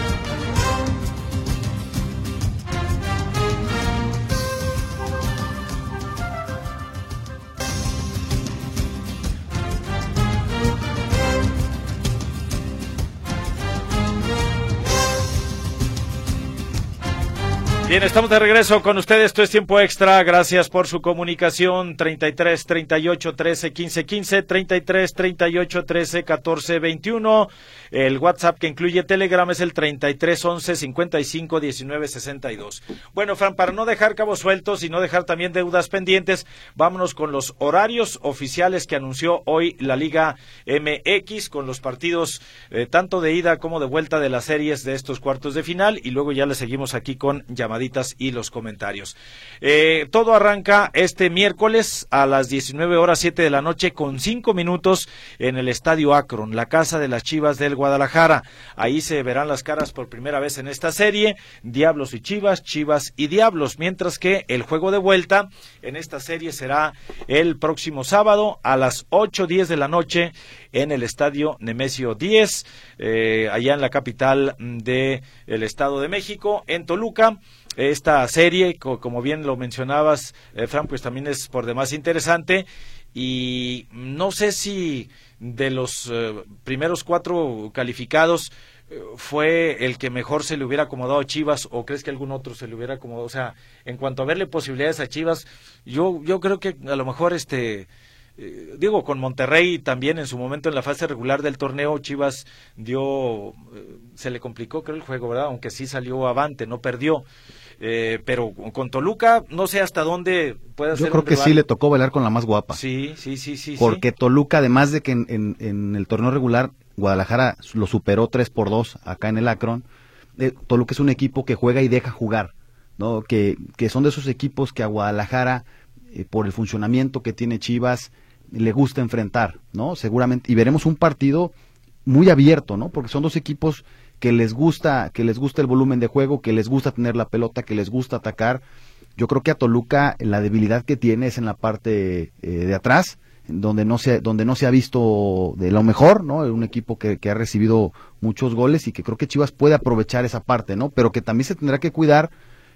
Bien, estamos de regreso con ustedes, esto es Tiempo Extra, gracias por su comunicación, 33 38 13 15 15, 33 38 13 14 21, el WhatsApp que incluye Telegram es el 33 11 55 19 62. Bueno, Fran, para no dejar cabos sueltos y no dejar también deudas pendientes, vámonos con los horarios oficiales que anunció hoy la Liga MX, con los partidos tanto de ida como de vuelta de las series de estos cuartos de final, y luego ya le seguimos aquí con llamaditas y los comentarios. Todo arranca este miércoles a las 19:07 de la noche con 5 minutos en el Estadio Akron, la casa de las Chivas del Guadalajara. Ahí se verán las caras por primera vez en esta serie, Diablos y Chivas, Chivas y Diablos, mientras que el juego de vuelta en esta serie será el próximo sábado a las 8:10 de la noche en el Estadio Nemesio 10, allá en la capital del Estado de México, en Toluca. Esta serie, como bien lo mencionabas, Fran, pues también es por demás interesante, y no sé si de los primeros 4 calificados fue el que mejor se le hubiera acomodado a Chivas, o crees que algún otro se le hubiera acomodado. O sea, en cuanto a verle posibilidades a Chivas, yo creo que a lo mejor digo, con Monterrey también en su momento en la fase regular del torneo, Chivas se le complicó creo el juego, ¿verdad? Aunque sí salió avante, no perdió. Pero con Toluca no sé hasta dónde puede ser. Yo creo que sí le tocó bailar con la más guapa. Sí. Porque Toluca, además de que en el torneo regular Guadalajara lo superó 3-2 acá en el Akron, Toluca es un equipo que juega y deja jugar, ¿no? Que son de esos equipos que a Guadalajara, por el funcionamiento que tiene Chivas, le gusta enfrentar, ¿no? Seguramente, y veremos un partido muy abierto, ¿no? Porque son dos equipos que les gusta el volumen de juego, que les gusta tener la pelota, que les gusta atacar. Yo creo que a Toluca la debilidad que tiene es en la parte de atrás, donde no se ha visto de lo mejor, ¿no? Un equipo que ha recibido muchos goles y que creo que Chivas puede aprovechar esa parte, ¿no? Pero que también se tendrá que cuidar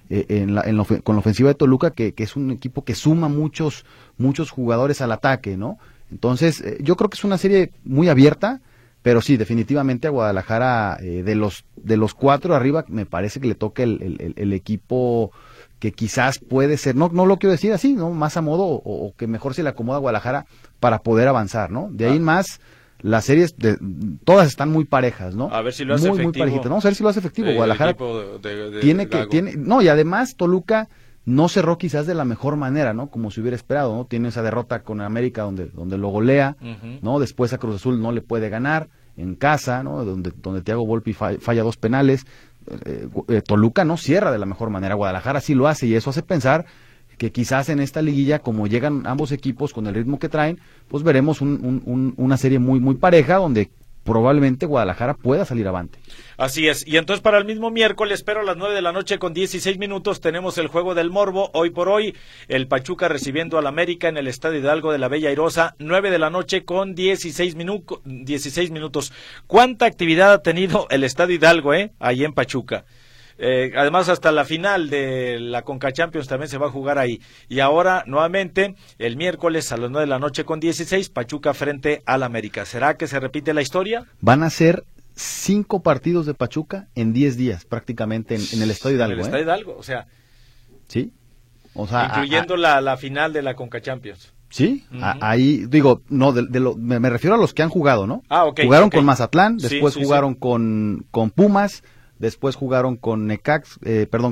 con la ofensiva de Toluca, que es un equipo que suma muchos jugadores al ataque, ¿no? Entonces, yo creo que es una serie muy abierta, pero sí, definitivamente a Guadalajara, de los 4 arriba, me parece que le toca el equipo que quizás puede ser, no lo quiero decir así, ¿no? Más a modo, o que mejor se le acomoda a Guadalajara para poder avanzar, ¿no? De ahí en más, las series todas están muy parejas, ¿no? A ver si lo hace efectivo. Muy parejitas. Vamos a ver si lo hace efectivo. Guadalajara no, y además Toluca no cerró quizás de la mejor manera, ¿no? Como se hubiera esperado, ¿no? Tiene esa derrota con América donde lo golea, ¿no? Después a Cruz Azul no le puede ganar, en casa, ¿no? Donde Thiago Volpi falla 2 penales. Toluca no cierra de la mejor manera, Guadalajara sí lo hace, y eso hace pensar que quizás en esta liguilla, como llegan ambos equipos con el ritmo que traen, pues veremos una serie muy, muy pareja, donde probablemente Guadalajara pueda salir avante. Así es, y entonces para el mismo miércoles, pero a las 9:16 p.m, tenemos el juego del morbo. Hoy por hoy, el Pachuca recibiendo al América en el Estadio Hidalgo de la Bella Airosa, 9:16 minutos. ¿Cuánta actividad ha tenido el Estadio Hidalgo, ahí en Pachuca? Además, hasta la final de la Conca Champions también se va a jugar ahí. Y ahora, nuevamente, el miércoles a las 9:16 p.m, Pachuca frente al América. ¿Será que se repite la historia? Van a ser 5 partidos de Pachuca en 10 días, prácticamente, en el Estadio Hidalgo. En el Estadio Hidalgo, o sea... Sí. O sea, incluyendo la final de la Conca Champions. Sí, ahí, digo, no, me refiero a los que han jugado, ¿no? Ok. Jugaron con Mazatlán, después sí, jugaron con Pumas, después jugaron con Necax,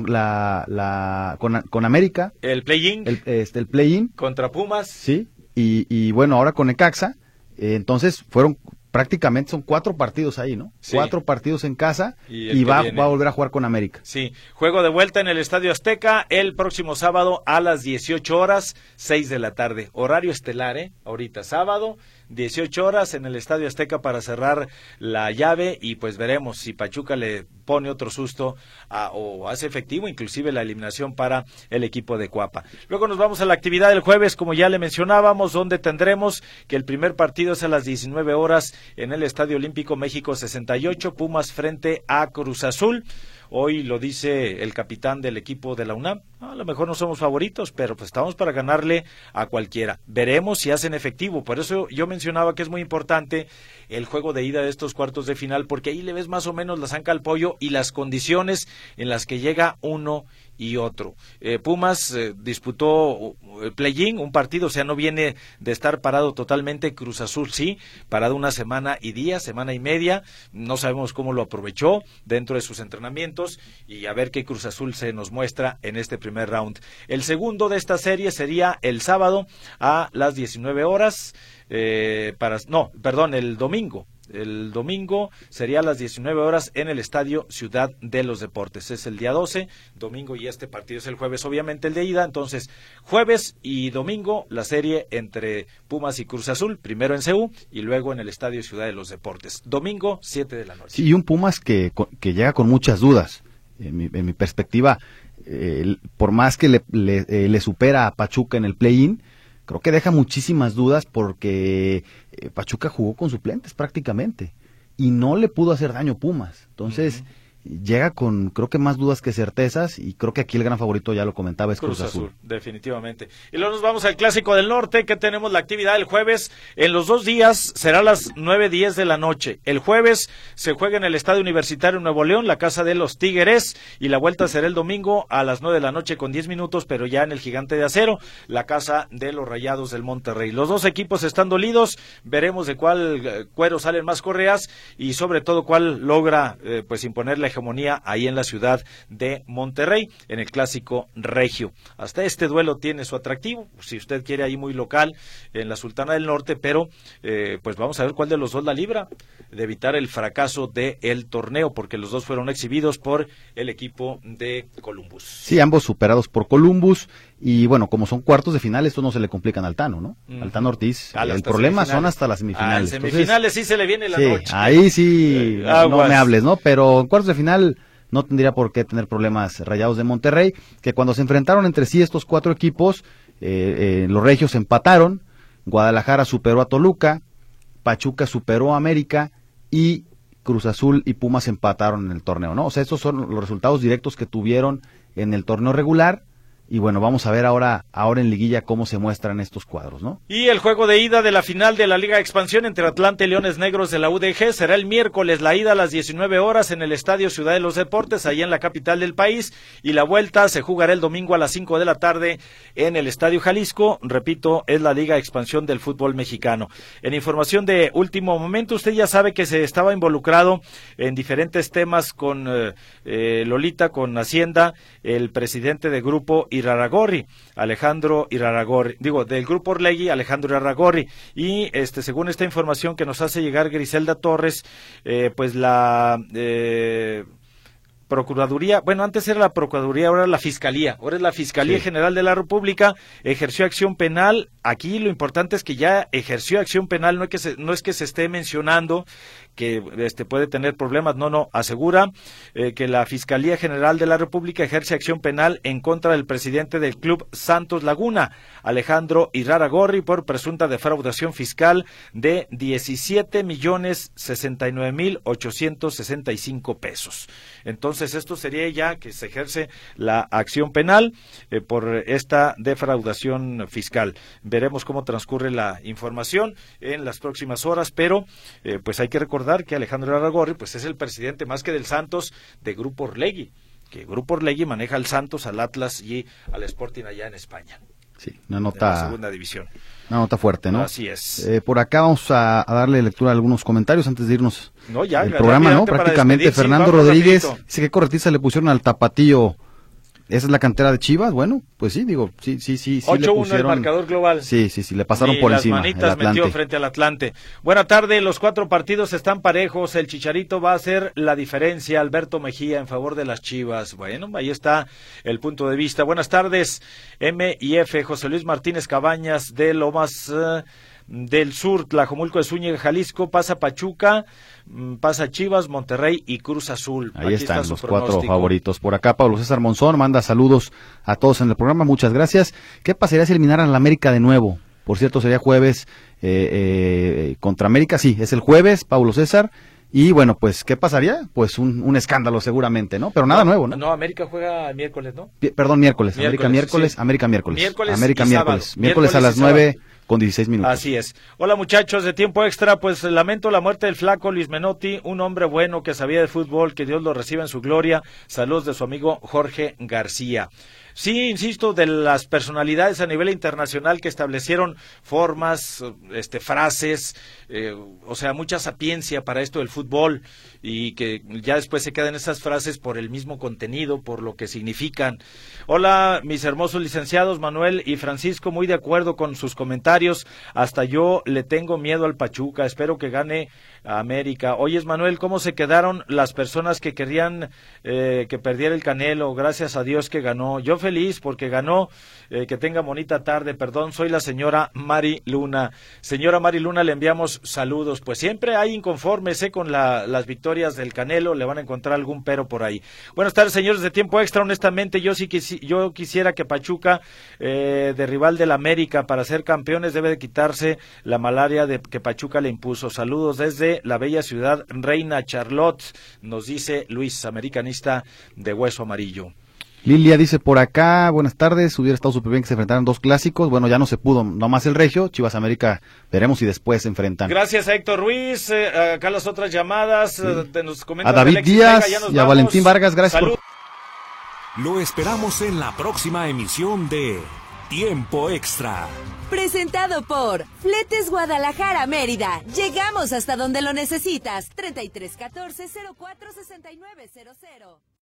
con América. El play-in. El play-in. Contra Pumas. Sí, y bueno, ahora con Necaxa. Entonces prácticamente son 4 partidos ahí, ¿no? Sí. 4 partidos en casa y va a volver a jugar con América. Sí, juego de vuelta en el Estadio Azteca el próximo sábado a las 18 horas, 6 de la tarde. Horario estelar, ahorita sábado, 18 horas en el Estadio Azteca para cerrar la llave, y pues veremos si Pachuca le pone otro susto o hace efectivo inclusive la eliminación para el equipo de Cuapa. Luego nos vamos a la actividad del jueves, como ya le mencionábamos, donde tendremos que el primer partido es a las 19 horas en el Estadio Olímpico México 68, Pumas frente a Cruz Azul. Hoy lo dice el capitán del equipo de la UNAM, a lo mejor no somos favoritos, pero pues estamos para ganarle a cualquiera. Veremos si hacen efectivo, por eso yo mencionaba que es muy importante el juego de ida de estos cuartos de final, porque ahí le ves más o menos la zanca al pollo y las condiciones en las que llega uno y otro. Pumas disputó el play-in, un partido, o sea, no viene de estar parado totalmente. Cruz Azul sí, parado una semana y media, no sabemos cómo lo aprovechó dentro de sus entrenamientos, y a ver qué Cruz Azul se nos muestra en este primer round. El segundo de esta serie sería el sábado a las 19 horas, el domingo. El domingo sería a las 19 horas en el Estadio Ciudad de los Deportes. Es el día 12, domingo, y este partido es el jueves, obviamente el de ida. Entonces, jueves y domingo, la serie entre Pumas y Cruz Azul, primero en CU y luego en el Estadio Ciudad de los Deportes. Domingo, 7 de la noche. Sí, y un Pumas que llega con muchas dudas. En mi perspectiva, por más que le supera a Pachuca en el play-in, creo que deja muchísimas dudas, porque Pachuca jugó con suplentes prácticamente y no le pudo hacer daño Pumas. Entonces, llega con, creo que más dudas que certezas, y creo que aquí el gran favorito, ya lo comentaba, es Cruz Azul. Definitivamente. Y luego nos vamos al Clásico del Norte, que tenemos la actividad el jueves. En los 2 días será a las 9:10 de la noche. El jueves se juega en el Estadio Universitario Nuevo León, la casa de los Tigres, y la vuelta será el domingo a las 9 de la noche con 10 minutos, pero ya en el Gigante de Acero, la casa de los Rayados del Monterrey. Los dos equipos están dolidos, veremos de cuál cuero salen más correas, y sobre todo cuál logra pues imponer la hegemonía ahí en la ciudad de Monterrey, en el Clásico Regio. Hasta este duelo tiene su atractivo, si usted quiere, ahí muy local, en la Sultana del Norte, pero pues vamos a ver cuál de los dos la libra de evitar el fracaso del torneo, porque los dos fueron exhibidos por el equipo de Columbus. Sí, ambos superados por Columbus, y bueno, como son cuartos de final, esto no se le complican al Tano, ¿no? Al Tano Ortiz. El problema son hasta las semifinales. Semifinales. Entonces, sí se le viene la noche. Ahí sí, no me hables, ¿no? Pero en cuartos de final no tendría por qué tener problemas Rayados de Monterrey, que cuando se enfrentaron entre sí estos 4 equipos, los regios empataron, Guadalajara superó a Toluca, Pachuca superó a América, y Cruz Azul y Pumas empataron en el torneo, ¿no? O sea, estos son los resultados directos que tuvieron en el torneo regular. Y bueno, vamos a ver ahora en liguilla cómo se muestran estos cuadros, ¿no? Y el juego de ida de la final de la Liga de Expansión entre Atlante y Leones Negros de la UDG será el miércoles, la ida a las 19 horas en el Estadio Ciudad de los Deportes, allá en la capital del país, y la vuelta se jugará el domingo a las 5 de la tarde en el Estadio Jalisco. Repito, es la Liga de Expansión del fútbol mexicano. En información de último momento, usted ya sabe que se estaba involucrado en diferentes temas con Lolita, con Hacienda, el presidente de Grupo Irarrágorri, del Grupo Orlegui, Alejandro Irarrágorri. Y según esta información que nos hace llegar Griselda Torres, pues la Procuraduría, bueno, antes era la Procuraduría, ahora es la Fiscalía, Sí. General de la República, ejerció acción penal. Aquí lo importante es que ya ejerció acción penal, no es que se esté mencionando que puede tener problemas, no, asegura que la Fiscalía General de la República ejerce acción penal en contra del presidente del Club Santos Laguna, Alejandro Irarrágorri, por presunta defraudación fiscal de 17,069,865 pesos. Entonces, esto sería ya que se ejerce la acción penal por esta defraudación fiscal. Veremos cómo transcurre la información en las próximas horas, pero pues hay que recordar que Alejandro Irarrágorri pues es el presidente más que del Santos de Grupo Orlegui, que Grupo Orlegui maneja al Santos, al Atlas y al Sporting allá en España. Sí, una En la nota, segunda división. una nota fuerte, ¿no? Así es. Por acá vamos a darle lectura a algunos comentarios antes de irnos No, ya, el programa, ¿no? para Prácticamente despedir, sí, Fernando vamos Rodríguez rapidito. dice que corretiza le pusieron al Tapatío. ¿Esa es la cantera de Chivas? Bueno, pues sí, digo, sí le 8-1 pusieron. el marcador global. Sí, le pasaron Y por las encima. manitas el Atlante. metió frente al Atlante. Buena tarde, los 4 partidos están parejos, el Chicharito va a hacer la diferencia, Alberto Mejía en favor de las Chivas. Bueno, ahí está el punto de vista. Buenas tardes, M y F, José Luis Martínez Cabañas de Lomas del Sur, Tlajomulco de Zúñiga, Jalisco, pasa Pachuca, pasa Chivas, Monterrey y Cruz Azul. Ahí Aquí están está los su 4 pronóstico. favoritos. Por acá Pablo César Monzón manda saludos a todos en el programa, muchas gracias. ¿Qué pasaría si eliminaran a la América de nuevo? Por cierto, sería jueves contra América, sí, es el jueves, Pablo César. Y bueno, pues, ¿qué pasaría? Pues un escándalo seguramente, ¿no? Pero nada nuevo, ¿no? No, América juega el miércoles, ¿no? Perdón, miércoles. Miércoles, América miércoles. Miércoles América y miércoles. sábado. Miércoles a Miércoles las y 9:16. Así es. Hola muchachos de Tiempo Extra, pues lamento la muerte del flaco Luis Menotti, un hombre bueno que sabía de fútbol, que Dios lo reciba en su gloria. Saludos de su amigo Jorge García. Sí, insisto, de las personalidades a nivel internacional que establecieron formas, frases, o sea, mucha sapiencia para esto del fútbol y que ya después se quedan esas frases por el mismo contenido, por lo que significan. Hola, mis hermosos licenciados Manuel y Francisco, muy de acuerdo con sus comentarios. Hasta yo le tengo miedo al Pachuca, espero que gane a América. Oyes, Manuel, ¿cómo se quedaron las personas que querían que perdiera el Canelo? Gracias a Dios que ganó. Yo feliz porque ganó, que tenga bonita tarde. Perdón, soy la señora Mari Luna. Señora Mari Luna, le enviamos saludos. Pues siempre hay inconformes con las victorias del Canelo, le van a encontrar algún pero por ahí. Buenas tardes, señores de Tiempo Extra. Honestamente, yo quisiera que Pachuca, de rival del América, para ser campeones debe de quitarse la malaria que Pachuca le impuso. Saludos desde la bella ciudad Reina Charlotte, nos dice Luis, americanista de hueso amarillo. Lilia dice por acá, buenas tardes, hubiera estado súper bien que se enfrentaran 2 clásicos, bueno, ya no se pudo, nomás el Regio, Chivas América, veremos si después se enfrentan. Gracias a Héctor Ruiz, acá las otras llamadas, Sí. Nos comenta A David Alexis Díaz Vega, ya nos y a vamos. Valentín Vargas, gracias Salud. Lo esperamos en la próxima emisión de Tiempo Extra. Presentado por Fletes Guadalajara Mérida. Llegamos hasta donde lo necesitas. 3314-046900.